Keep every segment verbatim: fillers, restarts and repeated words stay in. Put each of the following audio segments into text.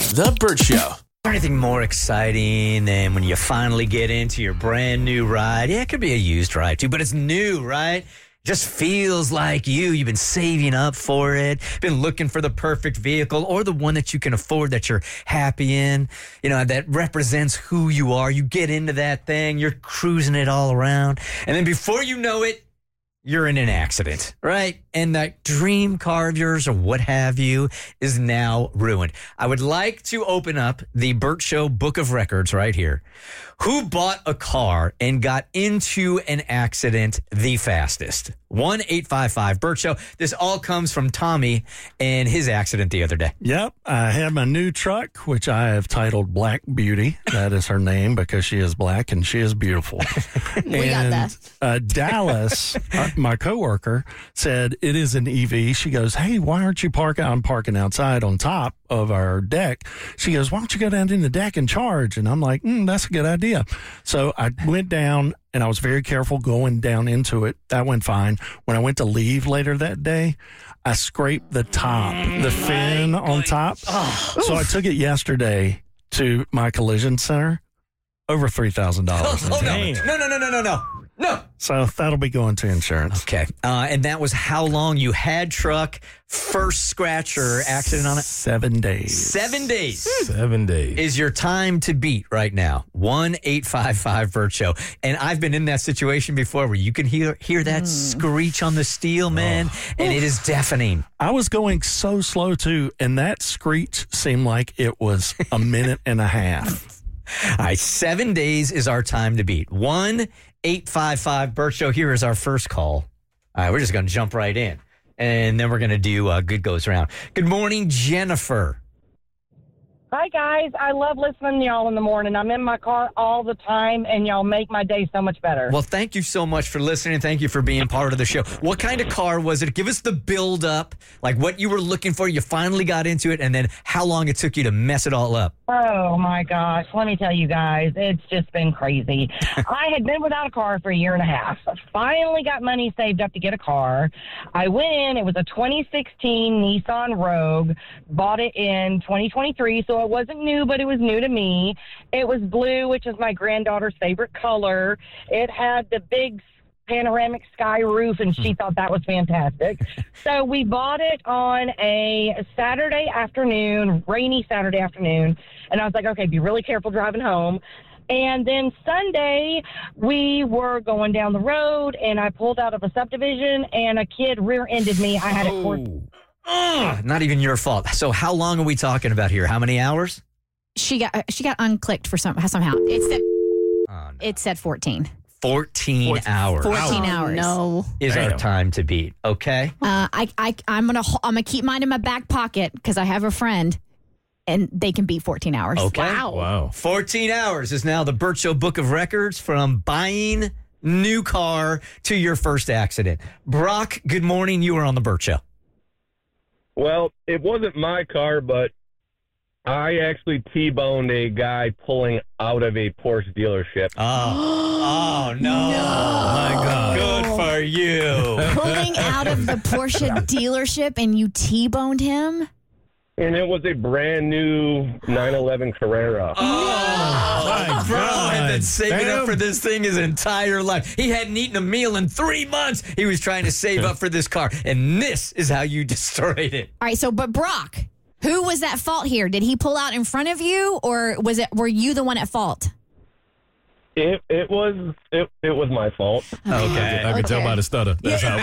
The Burt Show. Anything more exciting than when you finally get into your brand new ride? Yeah, it could be a used ride too, but it's new, right? Just feels like you. You've been saving up for it, been looking for the perfect vehicle or the one that you can afford that you're happy in, you know, that represents who you are. You get into that thing, you're cruising it all around, and then before you know it, you're in an accident, right? And that dream car of yours or what have you is now ruined. I would like to open up the Burt Show Book of Records right here. Who bought a car and got into an accident the fastest? one eight five five Burt Show. This all comes from Tommy and his accident the other day. Yep. I have my new truck, which I have titled Black Beauty. That is her name because she is black and she is beautiful. We and, got that. Uh, Dallas, uh, my coworker, said it is an E V. She goes, hey, why aren't you parking? I'm parking outside on top of our deck. She goes, why don't you go down in the deck and charge? And I'm like, mm, that's a good idea. So I went down and I was very careful going down into it. That went fine. When I went to leave later that day, I scraped the top, the fin on top. Oh, so I took it yesterday to my collision center. Over three thousand dollars. Oh, no. no, no, no, no, no, no. No. So that'll be going to insurance. Okay. Uh, and that was how long you had truck, first scratch or accident on it? Seven days. Seven days. Seven days. Is your time to beat right now. one eight five five Burt Show. And I've been in that situation before where you can hear hear that mm. screech on the steel, man, oh. and it is deafening. I was going so slow, too, and that screech seemed like it was a minute and a half. All right, seven days is our time to beat. one eight five five Burt Show. Here is our first call. All right, we're just going to jump right in. And then we're going to do uh, Good Goes Around. Good morning, Jennifer. Hi, guys. I love listening to y'all in the morning. I'm in my car all the time, and y'all make my day so much better. Well, thank you so much for listening. Thank you for being part of the show. What kind of car was it? Give us the build up, like what you were looking for. You finally got into it, and then how long it took you to mess it all up. Oh, my gosh. Let me tell you guys, it's just been crazy. I had been without a car for a year and a half. Finally got money saved up to get a car. I went in. It was a twenty sixteen Nissan Rogue. Bought it in twenty twenty-three, so it wasn't new, but it was new to me. It was blue, which is my granddaughter's favorite color. It had the big panoramic sky roof, and she thought that was fantastic. So we bought it on a Saturday afternoon, rainy Saturday afternoon, and I was like, okay, be really careful driving home. And then Sunday, we were going down the road, and I pulled out of a subdivision, and a kid rear-ended me. I had oh. it for... Uh, not even your fault. So how long are we talking about here? How many hours? She got she got unclicked for some somehow. It said oh, no. it said fourteen. Fourteen fourteen hours. Fourteen oh, hours. No, is Damn. our time to beat. Okay. Uh, I I I'm gonna I'm gonna keep mine in my back pocket because I have a friend, and they can beat fourteen hours. Okay. Wow. Wow. Fourteen hours is now the Burt Show Book of Records from buying new car to your first accident. Brock, good morning. You were on the Burt Show. Well, it wasn't my car, but I actually T-boned a guy pulling out of a Porsche dealership. Oh, oh no. No. My God. Good for you. Pulling out of the Porsche dealership and you T-boned him? And it was a brand new nine eleven Carrera. Oh, my bro God. had been saving Damn. up for this thing his entire life. He hadn't eaten a meal in three months. He was trying to save up for this car, and this is how you destroyed it. All right, so but Brock, who was at fault here? Did he pull out in front of you, or was it were you the one at fault? It it was it, it was my fault. Okay. I can tell Okay. by the stutter. That's how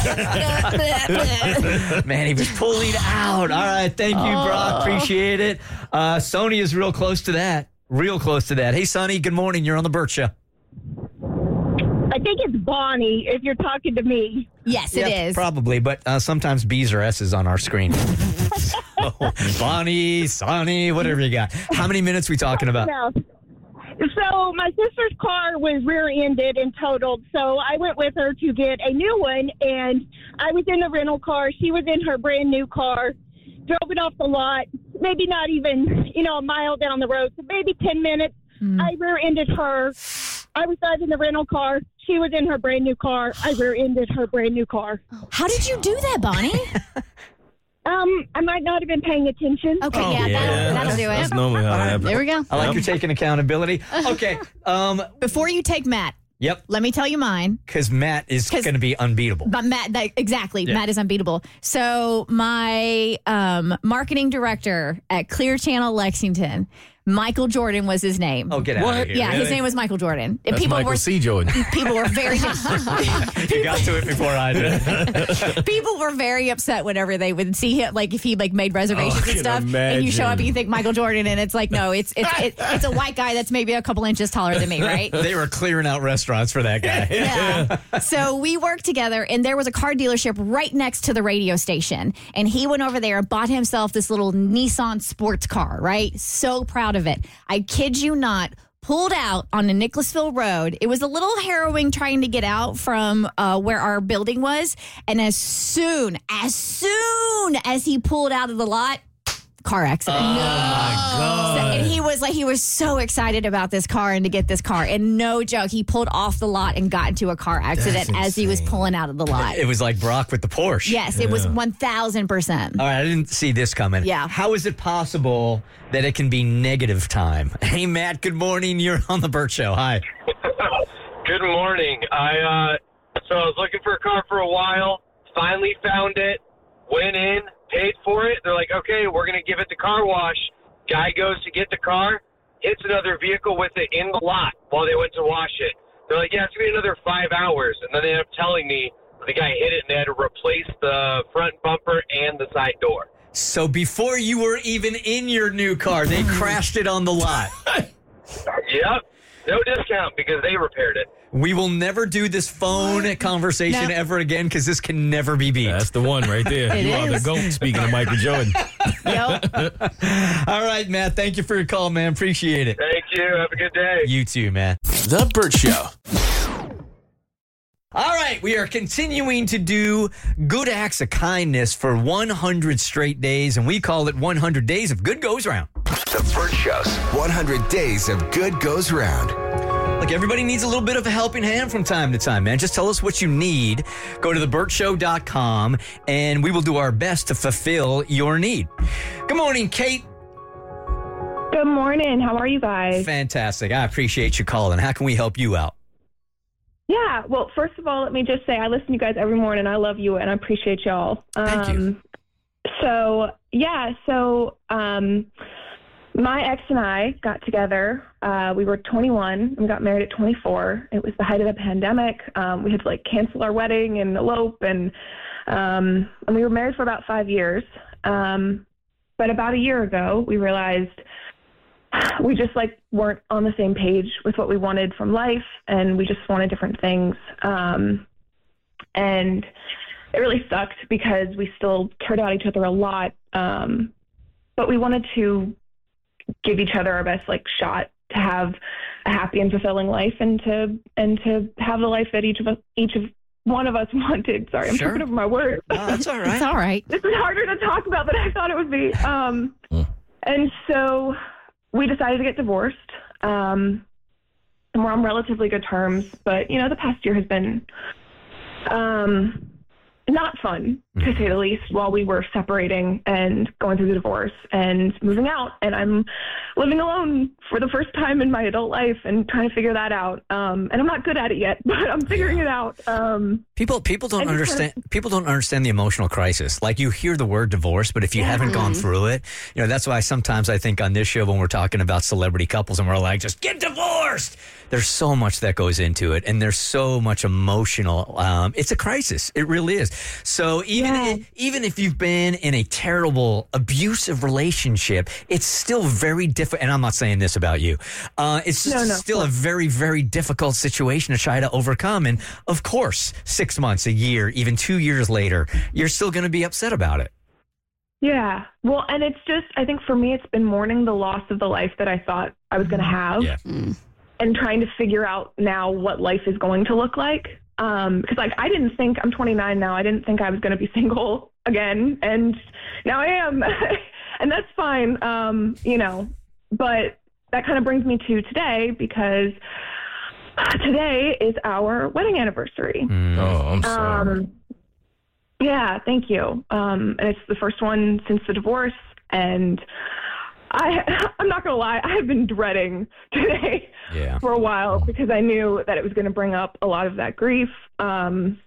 it was going. Man, he was pulling out. All right, thank you, Brock. Appreciate it. Uh, Sony is real close to that. Real close to that. Hey, Sonny, good morning. You're on the Burt Show. I think it's Bonnie if you're talking to me. Yes, it Yeah, is. Probably, but uh, sometimes B's or S's on our screen. Oh, Bonnie, Sonny, whatever you got. How many minutes we talking about? No. So my sister's car was rear-ended and totaled, so I went with her to get a new one, and I was in the rental car. She was in her brand-new car, drove it off the lot, maybe not even, you know, a mile down the road, so maybe ten minutes. Mm. I rear-ended her. I was driving the rental car. She was in her brand-new car. I rear-ended her brand-new car. How did you do that, Bonnie? Um, I might not have been paying attention. Okay, Oh, yeah, yeah. That'll, that'll do That's it. normally how it happens. There we go. I like you're taking accountability. Okay. Um. Before you take Matt, Yep. let me tell you mine. Because Matt is 'Cause- going to be unbeatable. But Matt, that, exactly. Yeah. Matt is unbeatable. So my um, marketing director at Clear Channel Lexington, Michael Jordan was his name. Oh, get out What? of here. yeah, his Really? name was Michael Jordan. And That's people Michael were C. Jordan. people were very You got to it before I did. people were very upset whenever they would see him, like if he like made reservations Oh, I and can stuff, and you show up imagine. and you think Michael Jordan, and it's like no, it's it's it, it's a white guy that's maybe a couple inches taller than me, right? They were clearing out restaurants for that guy. Yeah. So we worked together, and there was a car dealership right next to the radio station. And he went over there and bought himself this little Nissan sports car, right? So proud of it. I kid you not. Pulled out on the Nicholasville Road. It was a little harrowing trying to get out from uh, where our building was. And as soon, as soon as he pulled out of the lot, car accident. Oh, my God. So- and he was like, he was so excited about this car and to get this car. And no joke, he pulled off the lot and got into a car accident That's as he was insane. pulling out of the lot. It was like Brock with the Porsche. Yes, it was one thousand percent. All right, I didn't see this coming. Yeah. How is it possible that it can be negative time? Hey, Matt, good morning. You're on the Burt Show. Hi. Good morning. I uh, so I was looking for a car for a while. Finally found it. Went in, paid for it. They're like, okay, we're gonna give it the car wash. Guy goes to get the car, hits another vehicle with it in the lot while they went to wash it. They're like, yeah, it's gonna be another five hours. And then they end up telling me the guy hit it and they had to replace the front bumper and the side door. So before you were even in your new car, they crashed it on the lot. Yep. No discount because they repaired it. We will never do this phone conversation No. ever again because this can never be beat. That's the one right there. It you are the is. GOAT, speaking of Michael Jordan. Yep. All right, Matt. Thank you for your call, man. Appreciate it. Thank you. Have a good day. You too, man. The Burt Show. All right, we are continuing to do good acts of kindness for one hundred straight days, and we call it one hundred Days of Good Goes Round. The Burt Show's one hundred Days of Good Goes Round. Look, everybody needs a little bit of a helping hand from time to time, man. Just tell us what you need. Go to the burt show dot com, and we will do our best to fulfill your need. Good morning, Kate. Good morning. How are you guys? Fantastic. I appreciate you calling. How can we help you out? Yeah. Well, first of all, let me just say I listen to you guys every morning. I love you and I appreciate y'all. Thank you. Um, so, yeah. So, um, my ex and I got together. Uh, we were twenty-one and we got married at twenty-four. It was the height of the pandemic. Um, we had to like cancel our wedding and elope, and um, and we were married for about five years. Um, but about a year ago, we realized we just like weren't on the same page with what we wanted from life, and we just wanted different things. Um, and it really sucked because we still cared about each other a lot. Um, but we wanted to give each other our best like shot to have a happy and fulfilling life, and to and to have the life that each of us each of one of us wanted. Sorry, I'm Sure. tripping over my words. Oh, that's all It's right. all right. This is harder to talk about than I thought it would be. Um, and so we decided to get divorced. Um, and we're on relatively good terms, but you know, the past year has been um, not fun, to say the least, while we were separating and going through the divorce and moving out. And I'm living alone for the first time in my adult life and trying to figure that out. Um, and I'm not good at it yet, but I'm figuring it out. Um, People people don't I just understand people don't understand the emotional crisis. Like, you hear the word divorce, but if you haven't gone through it, you know, that's why sometimes I think on this show when we're talking about celebrity couples and we're like, just get divorced. There's so much that goes into it, and there's so much emotional. Um, it's a crisis. It really is. So even Yeah. i- even if you've been in a terrible, abusive relationship, it's still very difficult. And I'm not saying this about you. Uh, it's No, no, still a very, very difficult situation to try to overcome. And of course, six months, a year, even two years later, you're still going to be upset about it. Yeah. Well, and it's just, I think for me, it's been mourning the loss of the life that I thought I was going to have, Yeah. and trying to figure out now what life is going to look like. Um, cause like, I didn't think, I'm twenty-nine now. I didn't think I was going to be single again. And now I am, and that's fine. Um, you know, but that kind of brings me to today, because today is our wedding anniversary. Oh, I'm sorry. Um, Yeah, thank you. Um, and it's the first one since the divorce, and I, I'm not going to lie, I have been dreading today Yeah. for a while because I knew that it was going to bring up a lot of that grief. Um,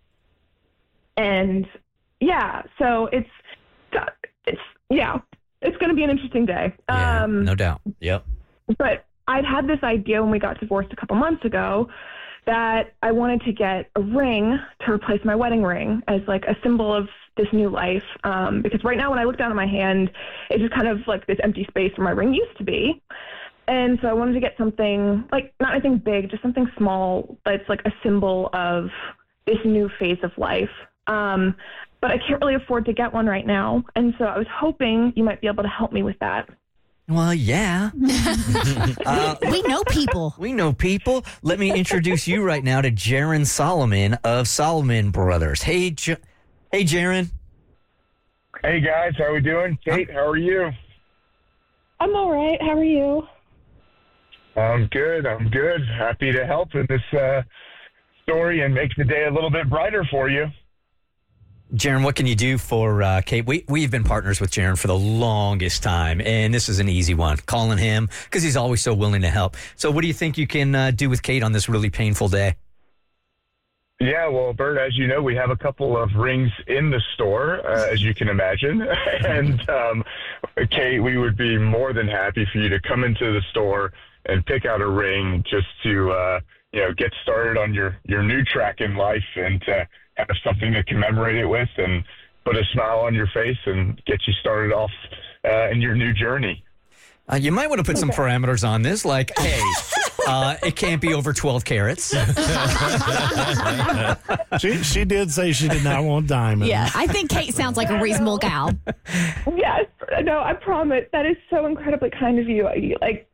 and yeah, so it's, it's, yeah, it's going to be an interesting day. Yeah, Um, no doubt. Yep. But I'd had this idea when we got divorced a couple months ago that I wanted to get a ring to replace my wedding ring as like a symbol of this new life. Um, because right now when I look down at my hand, it's just kind of like this empty space where my ring used to be. And so I wanted to get something like, not anything big, just something small that's like a symbol of this new phase of life. Um, but I can't really afford to get one right now. And so I was hoping you might be able to help me with that. Well, yeah. uh, We know people. we know people. Let me introduce you right now to Jaron Solomon of Solomon Brothers. Hey, J- hey, Jaron. Hey guys, how we doing? Kate, how are you? I'm all right. How are you? I'm good. I'm good. Happy to help in this uh, story and make the day a little bit brighter for you. Jaron, what can you do for uh, Kate? We, we've been partners with Jaron for the longest time, and this is an easy one, calling him because he's always so willing to help. So what do you think you can uh, do with Kate on this really painful day? Yeah, well, Bert, as you know, we have a couple of rings in the store, uh, as you can imagine. and um, Kate, we would be more than happy for you to come into the store and pick out a ring just to, uh, you know, get started on your, your new track in life and to have something to commemorate it with and put a smile on your face and get you started off uh, in your new journey. Uh, you might want to put some parameters on this, like, hey, uh, it can't be over twelve carats. She she did say she did not want diamonds. Yeah, I think Kate sounds like a reasonable gal. Yes, no, I promise. That is so incredibly kind of you. I, like,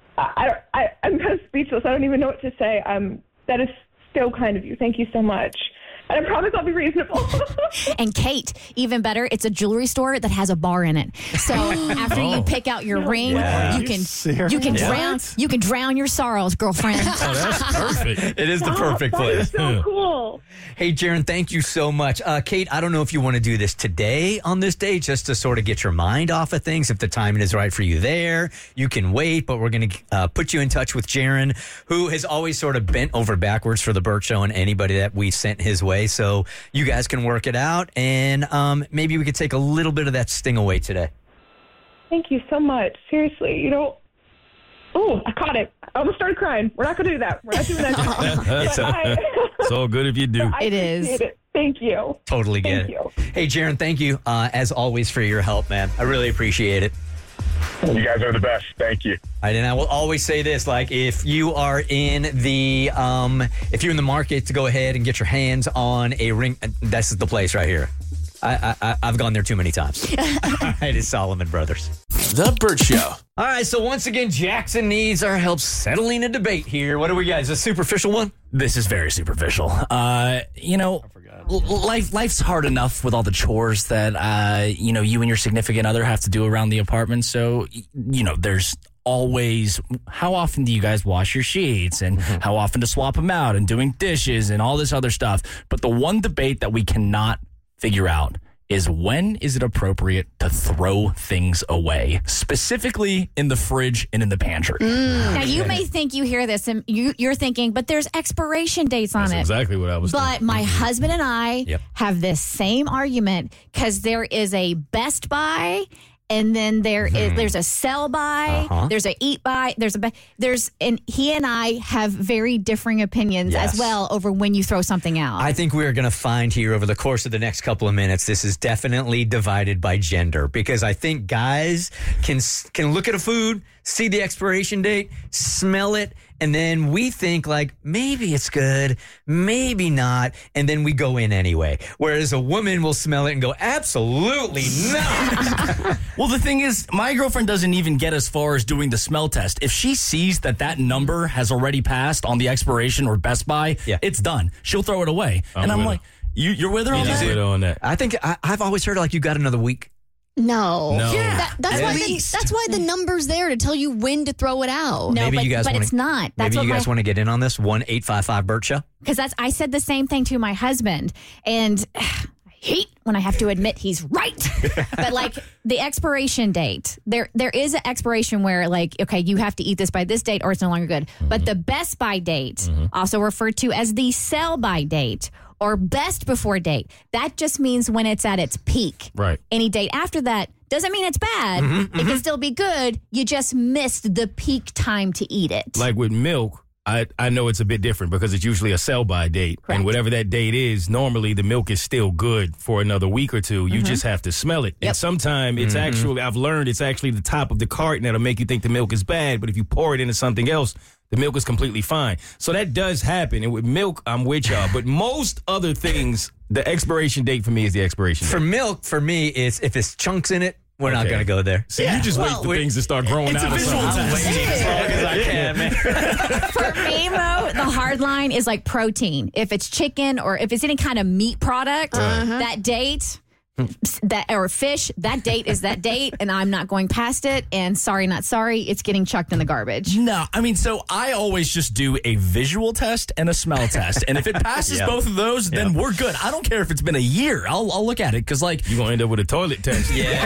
I, I, I'm kind of speechless. I don't even know what to say. Um, that is so kind of you. Thank you so much. And I promise I'll be reasonable. And Kate, even better, it's a jewelry store that has a bar in it. So after you pick out your ring, Yeah. you can Serious? you can Yeah. drown you can drown your sorrows, girlfriend. Oh, that's perfect. It is the perfect That is place. so cool. Hey, Jaron, thank you so much. Uh, Kate, I don't know if you want to do this today on this day just to sort of get your mind off of things. If the timing is right for you there, you can wait, but we're going to uh, put you in touch with Jaron, who has always sort of bent over backwards for the Burt Show and anybody that we sent his way. So you guys can work it out, and um, maybe we could take a little bit of that sting away today. Thank you so much. Seriously, you know. Oh, I caught it. I almost started crying. We're not going to do that. We're not doing that. It's, But I- it's all good if you do. I It is. appreciate it. Thank you. Totally get Thank it. you. Hey, Jaron, thank you, uh, as always, for your help, man. I really appreciate it. You guys are the best. Thank you. Right, and I will always say this, like, if you are in the um, if you're in the market to go ahead and get your hands on a ring, this is the place right here. I, I, I've gone there too many times. All right, it's Solomon Brothers. The Burt Show. All right, so once again, Jackson needs our help settling a debate here. What do we got? Is this a superficial one? This is very superficial. Uh, you know, l- life life's hard enough with all the chores that uh, you know you and your significant other have to do around the apartment. So y- you know, there's always how often do you guys wash your sheets and how often to swap them out and doing dishes and all this other stuff. But the one debate that we cannot figure out is when is it appropriate to throw things away, specifically in the fridge and in the pantry. Now you may think you hear this and you, you're thinking, but there's expiration dates on That's it. exactly what I was But my husband and I Yep. have this same argument because there is a Best Buy, and then there is there's a sell by, Uh-huh. there's a eat by, there's a be- there's and he and I have very differing opinions Yes. as well over when you throw something out. I think we are going to find here over the course of the next couple of minutes, this is definitely divided by gender, because I think guys can can look at a food, see the expiration date, smell it, and then we think like maybe it's good, maybe not, and then we go in anyway. Whereas a woman will smell it and go, absolutely not. Well, the thing is, my girlfriend doesn't even get as far as doing the smell test. If she sees that that number has already passed on the expiration or Best Buy, Yeah. it's done. She'll throw it away. I'm and I'm with like, you, you're with her on He's that? with her on that. I think I, I've always heard like you got another week. No. No. Yeah. That, that's, At why the, least. that's why the number's there to tell you when to throw it out. no, maybe but, you guys but wanna, it's not. That's maybe what you guys my, want to get in on this. one eight five five Burt Show. because that's I said the same thing to my husband, and I hate when I have to admit he's right. But like the expiration date, there there is an expiration where like, okay, you have to eat this by this date or it's no longer good. Mm-hmm. But the best by date, mm-hmm. also referred to as the sell by date or best before date, that just means when it's at its peak. Right. Any date after that doesn't mean it's bad. Mm-hmm, it mm-hmm. can still be good. You just missed the peak time to eat it. Like with milk, I, I know it's a bit different because it's usually a sell-by date. Correct. And whatever that date is, normally the milk is still good for another week or two. You mm-hmm. just have to smell it. Yep. And sometimes it's mm-hmm. actually, I've learned it's actually the top of the carton that'll make you think the milk is bad. But if you pour it into something else, the milk is completely fine. So that does happen. And with milk, I'm with y'all. But most other things, the expiration date for me is the expiration date. For milk, for me, it's if it's chunks in it, we're okay. not going to go there. So yeah. you just well, wait for things to start growing it's out. It's a visual test. I'm waiting as long as I can, man. For me, Mo, the hard line is like protein. If it's chicken or if it's any kind of meat product, uh-huh. that date... that or fish, that date is that date, and I'm not going past it. And sorry, not sorry, it's getting chucked in the garbage. No, I mean, so I always just do a visual test and a smell test, and if it passes yep. both of those, then yep. we're good. I don't care if it's been a year. I'll I'll look at it because like you're gonna end up with a toilet test. Yeah,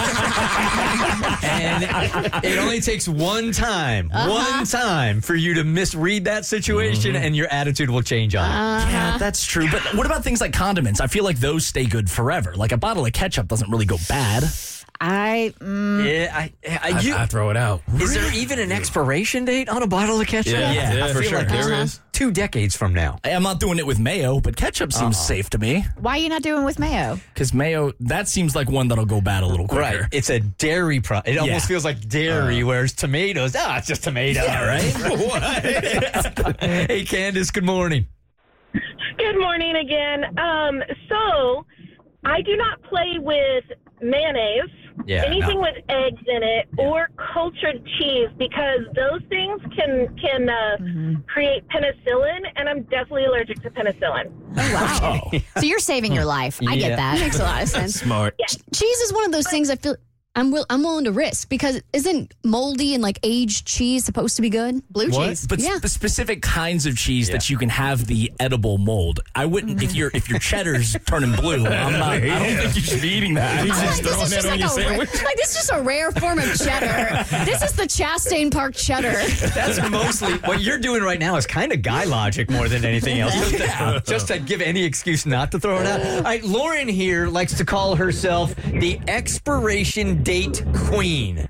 and it only takes one time, uh-huh. one time for you to misread that situation, mm-hmm. and your attitude will change on uh-huh. it. Yeah, that's true. But what about things like condiments? I feel like those stay good forever. Like a bottle of ketchup doesn't really go bad. I mm, yeah, I, I, I, you, I throw it out. Is there even an expiration date on a bottle of ketchup? Yeah, yeah, yeah I for feel sure. Like there uh-huh. is. Two decades from now. I'm not doing it with mayo, but ketchup seems uh-uh. safe to me. Why are you not doing it with mayo? Because mayo, that seems like one that'll go bad a little quicker. Right. It's a dairy product. It yeah. almost feels like dairy, uh, whereas tomatoes, ah, it's just tomato. Yeah, right? What? Hey, Candace, good morning. Good morning again. Um, so, I do not play with mayonnaise, yeah, anything no. with eggs in it, yeah. or cultured cheese, because those things can can uh, mm-hmm. create penicillin, and I'm definitely allergic to penicillin. Oh, wow. Oh. So you're saving your life. I yeah. get that. That makes a lot of sense. Smart. Yeah. Cheese is one of those things I feel I'm will, I'm willing to risk because isn't moldy and like aged cheese supposed to be good? Blue what? cheese. But yeah. the specific kinds of cheese yeah. that you can have the edible mold. I wouldn't if your if your cheddar's turning blue. I'm not. I don't think you should be eating that. He's I just like, throwing this is that just on like your a, sandwich. like this is just a rare form of cheddar. This is the Chastain Park cheddar. That's mostly what you're doing right now is kind of guy logic more than anything else. Just to, just to give any excuse not to throw it out. All right, Lauren here likes to call herself the expiration date queen.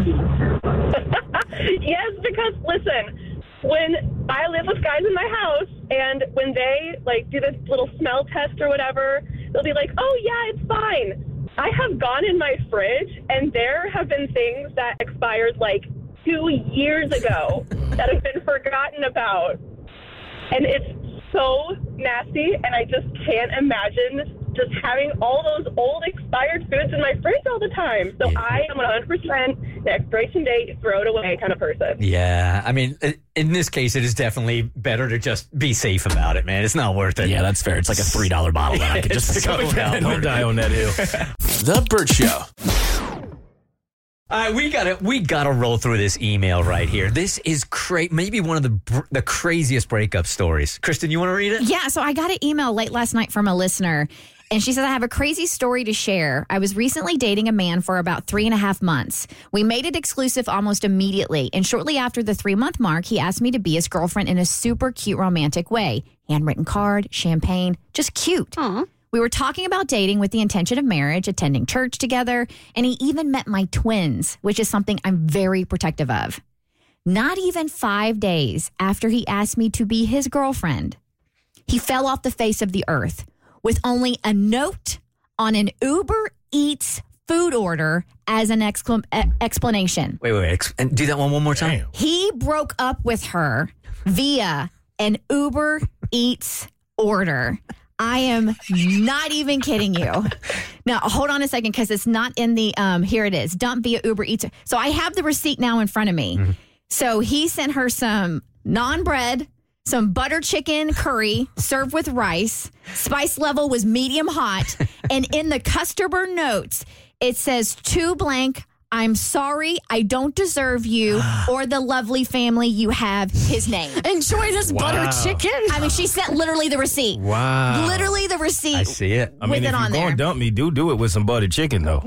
Yes, because listen, when I live with guys in my house, and when they like do this little smell test or whatever, they'll be like, "Oh yeah, it's fine." I have gone in my fridge, and there have been things that expired like two years ago that have been forgotten about, and it's so nasty, and I just can't imagine just having all those old expired foods in my fridge all the time. So yeah. I am one hundred percent the expiration date, throw it away kind of person. Yeah, I mean, in this case, it is definitely better to just be safe about it, man. It's not worth it. Yeah, that's fair. It's like a three dollar bottle that I could just pick so up again. Don't die on that hill. The Burt Show. All right, we gotta we gotta roll through this email right here. This is cra- maybe one of the br- the craziest breakup stories. Kristen, you want to read it? Yeah. So I got an email late last night from a listener, and she said, "I have a crazy story to share. I was recently dating a man for about three and a half months. We made it exclusive almost immediately, and shortly after the three month mark, he asked me to be his girlfriend in a super cute, romantic way. Handwritten card, champagne, just cute." Aww. We were talking about dating with the intention of marriage, attending church together, and he even met my twins, which is something I'm very protective of. Not even five days after he asked me to be his girlfriend, he fell off the face of the earth with only a note on an Uber Eats food order as an exclam- e- explanation. Wait, wait, wait. Ex- and do that one one more time. Damn. He broke up with her via an Uber Eats order. I am not even kidding you. Now, hold on a second, because it's not in the, um, here it is, dump via Uber Eats. So I have the receipt now in front of me. Mm-hmm. So he sent her some naan bread, some butter chicken curry served with rice. Spice level was medium hot. And in the customer notes, it says to blank, I'm sorry, I don't deserve you or the lovely family you have. His name. Enjoy this Wow. butter chicken. I mean, she sent literally the receipt. Wow. Literally the receipt. I see it. I mean, with if it you're on going there. to dump me, do do it with some buttered chicken, though.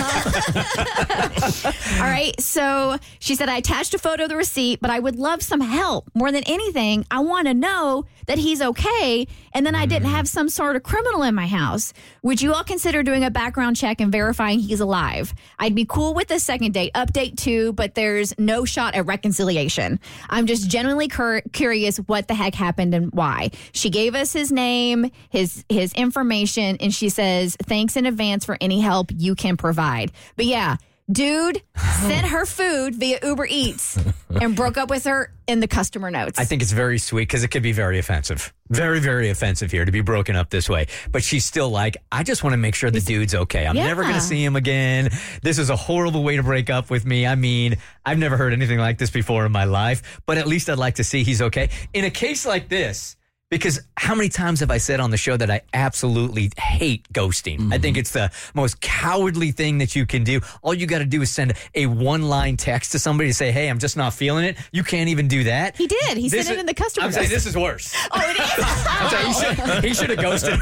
All right. So she said, I attached a photo of the receipt, but I would love some help. More than anything, I want to know that he's okay and then I didn't have some sort of criminal in my house. Would you all consider doing a background check and verifying he's alive? I'd be cool with the second date update too, but there's no shot at reconciliation. I'm just genuinely cur- curious what the heck happened and why. She gave us his name, his his information, and she says, thanks in advance for any help you can provide. But yeah, dude sent her food via Uber Eats and broke up with her in the customer notes. I think it's very sweet because it could be very offensive. Very, very offensive here to be broken up this way. But she's still like, I just want to make sure the dude's okay. I'm Yeah. never going to see him again. This is a horrible way to break up with me. I mean, I've never heard anything like this before in my life, but at least I'd like to see he's okay. In a case like this, because how many times have I said on the show that I absolutely hate ghosting? Mm-hmm. I think it's the most cowardly thing that you can do. All you got to do is send a one-line text to somebody to say, hey, I'm just not feeling it. You can't even do that. He did. He This sent it is- in the customer I'm notes. saying this is worse. Oh, it is? I'm saying he should, he should have ghosted.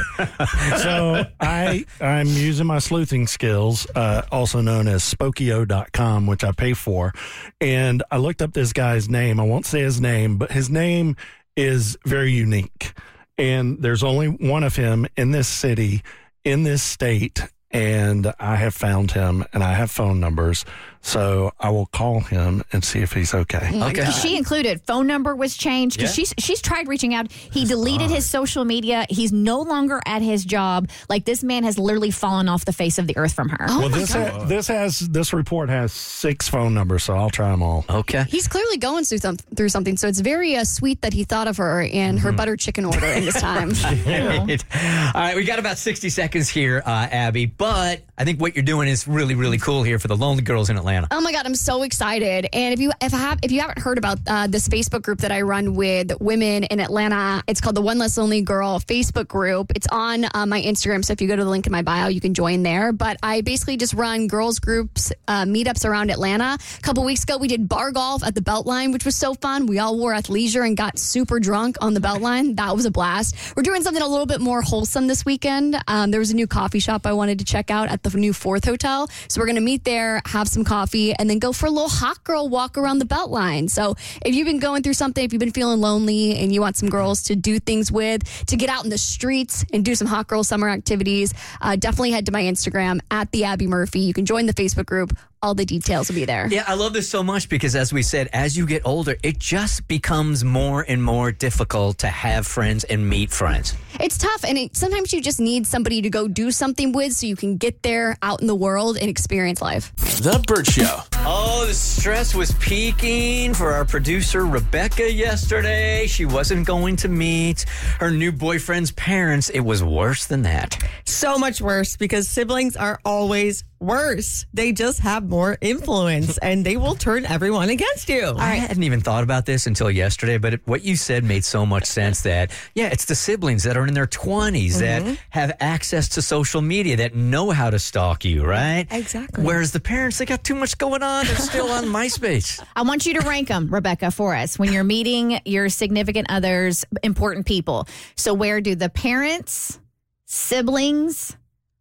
So I I'm using my sleuthing skills, uh, also known as Spokio dot com, which I pay for, and I looked up this guy's name. I won't say his name, but his name is very unique, and there's only one of him in this city, in this state, and I have found him, and I have phone numbers, so I will call him and see if he's okay. Okay. She included phone number was changed because Yeah. she's she's tried reaching out. He deleted his social media. He's no longer at his job. Like this man has literally fallen off the face of the earth from her. Well, this ha- this has this report has six phone numbers, so I'll try them all. Okay. He's clearly going through, some, through something, so it's very uh, sweet that he thought of her and Mm-hmm. her butter chicken order in this time. Right. All right, we got about sixty seconds here, uh, Abby, but I think what you're doing is really, really cool here for the lonely girls in Atlanta. Oh my God, I'm so excited! And if you if I have if you haven't heard about uh, this Facebook group that I run with women in Atlanta, it's called the One Less Lonely Girl Facebook group. It's on uh, my Instagram, so if you go to the link in my bio, you can join there. But I basically just run girls groups, uh, meetups around Atlanta. A couple weeks ago, we did bar golf at the Beltline, which was so fun. We all wore athleisure and got super drunk on the Beltline. That was a blast. We're doing something a little bit more wholesome this weekend. Um, there was a new coffee shop I wanted to check out at the new Fourth Hotel, so we're gonna meet there, have some coffee, and then go for a little hot girl walk around the Beltline. So if you've been going through something, if you've been feeling lonely and you want some girls to do things with, to get out in the streets and do some hot girl summer activities, uh, definitely head to my Instagram at the Abby Murphy. You can join the Facebook group. All the details will be there. Yeah, I love this so much because, as we said, as you get older, it just becomes more and more difficult to have friends and meet friends. It's tough, and it, sometimes you just need somebody to go do something with so you can get there out in the world and experience life. The Burt Show. Oh, the stress was peaking for our producer, Rebecca, yesterday. She wasn't going to meet her new boyfriend's parents. It was worse than that. So much worse because siblings are always worse. They just have more influence and they will turn everyone against you. I hadn't even thought about this until yesterday, but it, what you said made so much sense that, yeah, it's the siblings that are in their twenties Mm-hmm. that have access to social media, that know how to stalk you, right? Exactly. Whereas the parents, they got too much going on. They're still on MySpace. I want you to rank them, Rebecca, for us when you're meeting your significant others, important people. So where do the parents, siblings,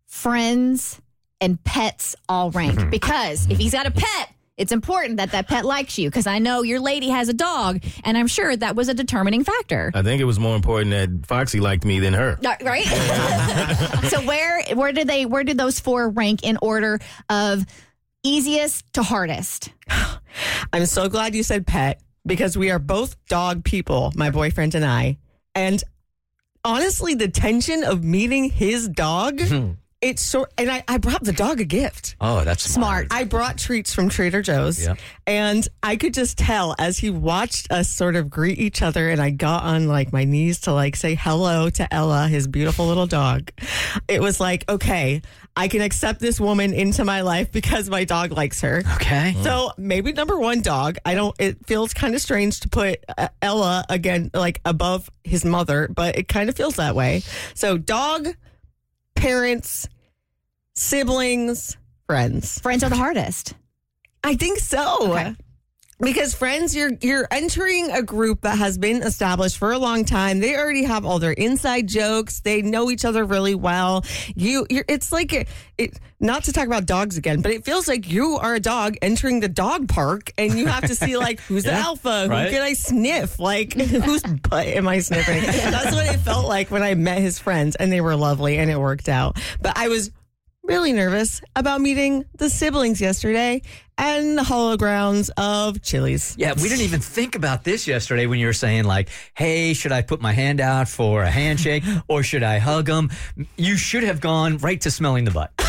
friends, and pets all rank? Because if he's got a pet, it's important that that pet likes you, because I know your lady has a dog, and I'm sure that was a determining factor. I think it was more important that Foxy liked me than her. Uh, Right? So where where did they where did those four rank in order of easiest to hardest? I'm so glad you said pet because we are both dog people, my boyfriend and I. And honestly, the tension of meeting his dog, it's so, and I, I brought the dog a gift. Oh, that's Smart. I brought treats from Trader Joe's, Yeah. and I could just tell as he watched us sort of greet each other, and I got on like my knees to like say hello to Ella, his beautiful little dog. It was like, okay, I can accept this woman into my life because my dog likes her. Okay. So maybe number one, dog. I don't. It feels kind of strange to put uh, Ella again, like above his mother, but it kind of feels that way. So dog, parents, siblings, friends. Friends are the hardest. I think so. Okay. Because friends, you're you're entering a group that has been established for a long time. They already have all their inside jokes. They know each other really well. You, you're, it's like it, it. Not to talk about dogs again, but it feels like you are a dog entering the dog park, and you have to see like who's the Yeah, alpha, right. who can I sniff, like whose butt am I sniffing? That's what it felt like when I met his friends, and they were lovely, and it worked out. But I was really nervous about meeting the siblings yesterday and the hollow grounds of Chili's. Yeah, we didn't even think about this yesterday when you were saying like, hey, should I put my hand out for a handshake or should I hug them? You should have gone right to smelling the butt.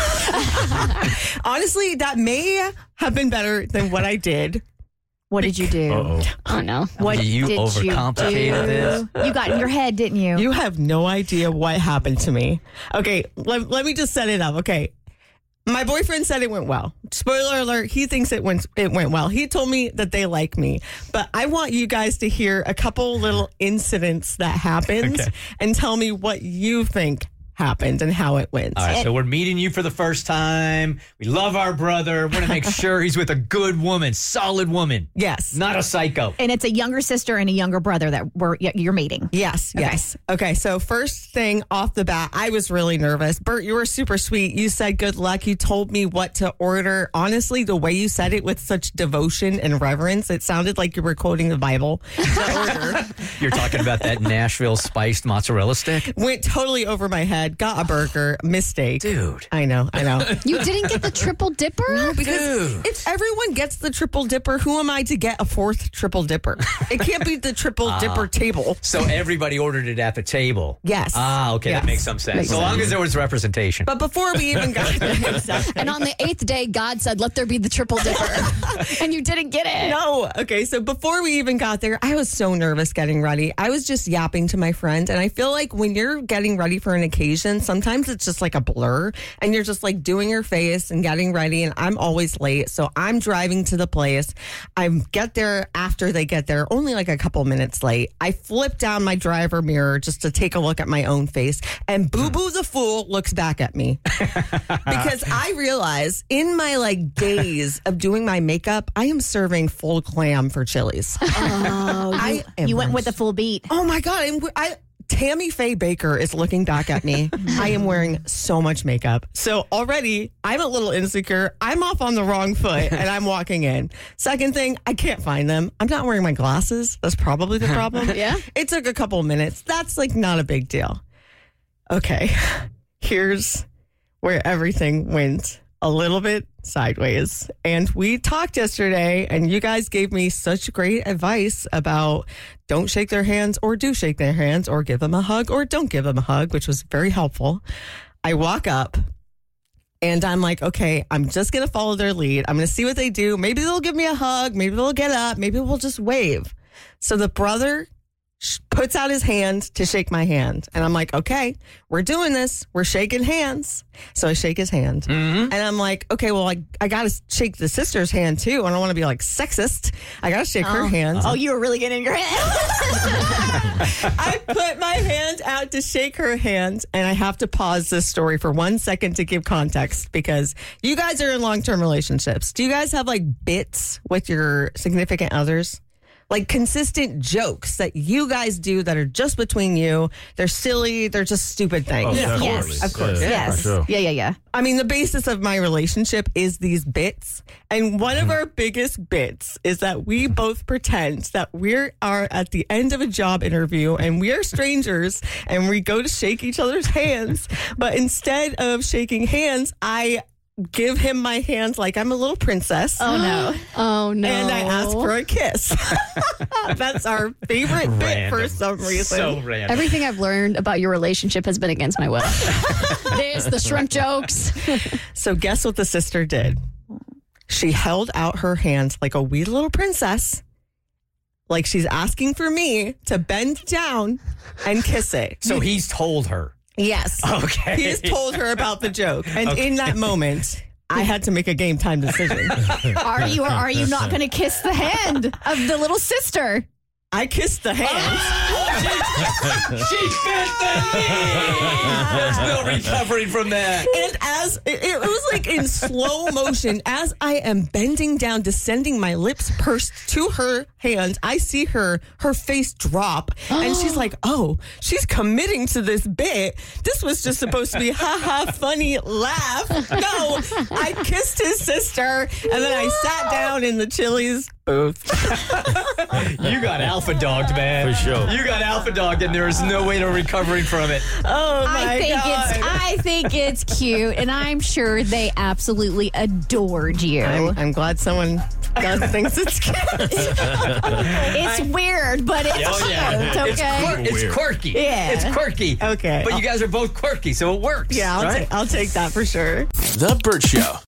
Honestly, that may have been better than what I did. What did you do? Uh-oh. Oh no. What You did overcomplicated you do? this. You got in your head, didn't you? You have no idea what happened to me. Okay, let, let me just set it up. Okay. My boyfriend said it went well. Spoiler alert, he thinks it went it went well. He told me that they like me. But I want you guys to hear a couple little incidents that happened Okay. and tell me what you think happened and how it went. All right, so we're meeting you for the first time. We love our brother. Want to make sure he's with a good woman, solid woman. Yes. Not a psycho. And it's a younger sister and a younger brother that we're y- you're meeting. Yes, Okay. yes. Okay, so first thing off the bat, I was really nervous. Bert, you were super sweet. You said good luck. You told me what to order. Honestly, the way you said it with such devotion and reverence, it sounded like you were quoting the Bible to order. You're talking about that Nashville spiced mozzarella stick? Went totally over my head. Got a burger. Mistake. Dude. I know, I know. You didn't get the triple dipper? No, because Dude. if everyone gets the triple dipper, who am I to get a fourth triple dipper? It can't be the triple dipper table. So everybody ordered it at the table? Yes. Ah, okay, Yes. that makes some sense. Makes so long sense. as there was representation. But before we even got exactly. And on the eighth day, God said, let there be the triple dipper. And you didn't get it. No. Okay. So before we even got there, I was so nervous getting ready. I was just yapping to my friend. And I feel like when you're getting ready for an occasion, sometimes it's just like a blur and you're just like doing your face and getting ready. And I'm always late. So I'm driving to the place. I get there after they get there, only like a couple minutes late. I flip down my driver mirror just to take a look at my own face. And Boo Boo the Fool looks back at me. Because I realize in my like days of doing my makeup, I am serving full glam for Chili's. Oh, I you, am you went wrong. with the full beat. Oh my God. I'm, I, Tammy Faye Baker is looking back at me. I am wearing so much makeup. So already I'm a little insecure. I'm off on the wrong foot and I'm walking in. Second thing, I can't find them. I'm not wearing my glasses. That's probably the problem. Yeah. It took a couple minutes. That's like not a big deal. Okay. Here's where everything went a little bit sideways. And we talked yesterday, and you guys gave me such great advice about don't shake their hands or do shake their hands or give them a hug or don't give them a hug, which was very helpful. I walk up and I'm like, okay, I'm just going to follow their lead. I'm going to see what they do. Maybe they'll give me a hug. Maybe they'll get up. Maybe we'll just wave. So the brother sh- puts out his hand to shake my hand. And I'm like, okay, we're doing this. We're shaking hands. So I shake his hand. And I'm like, okay, well, I, I got to shake the sister's hand too. I don't want to be like sexist. I got to shake her hand. Oh, you were really getting in your head. I put my hand out to shake her hand, and I have to pause this story for one second to give context because you guys are in long-term relationships. Do you guys have like bits with your significant others? Like consistent jokes that you guys do that are just between you. They're silly. They're just stupid things. Oh, Yes. definitely. Of course. Yeah, yes. for sure. Yeah, yeah, yeah. I mean, the basis of my relationship is these bits. And one of our biggest bits is that we both pretend that we are at the end of a job interview and we are strangers and we go to shake each other's hands. But instead of shaking hands, I give him my hand like I'm a little princess. Oh, no. Oh, no. And I ask for a kiss. That's our favorite bit for some reason. So random. Everything I've learned about your relationship has been against my will. This, the shrimp jokes. So guess what the sister did? She held out her hand like a wee little princess, like she's asking for me to bend down and kiss it. So he's told her. Yes. Okay. He's told her about the joke. And Okay. in that moment, I had to make a game time decision. Are you or are you not going to kiss the hand of the little sister? I kissed the hand. She bent the knee. There's no recovering from that. And as it, it was like in slow motion, as I am bending down, descending my lips pursed to her hands, I see her, her face drop. And she's like, oh, she's committing to this bit. This was just supposed to be ha ha funny laugh. No, I kissed his sister and then I sat down in the Chili's booth. You got alpha dogged, man. For sure. You got alpha dogged, and there is no way to recovering from it. Oh my I think God. it's I think it's cute, and I'm sure they absolutely adored you. I'm, I'm glad someone does thinks it's cute. It's weird, but it's Oh, yeah. cute. It's, Okay. quir- it's Weird. quirky. Yeah. It's quirky. Okay. But you guys are both quirky, so it works. Yeah, I'll, right? ta- I'll take that for sure. The Burt Show.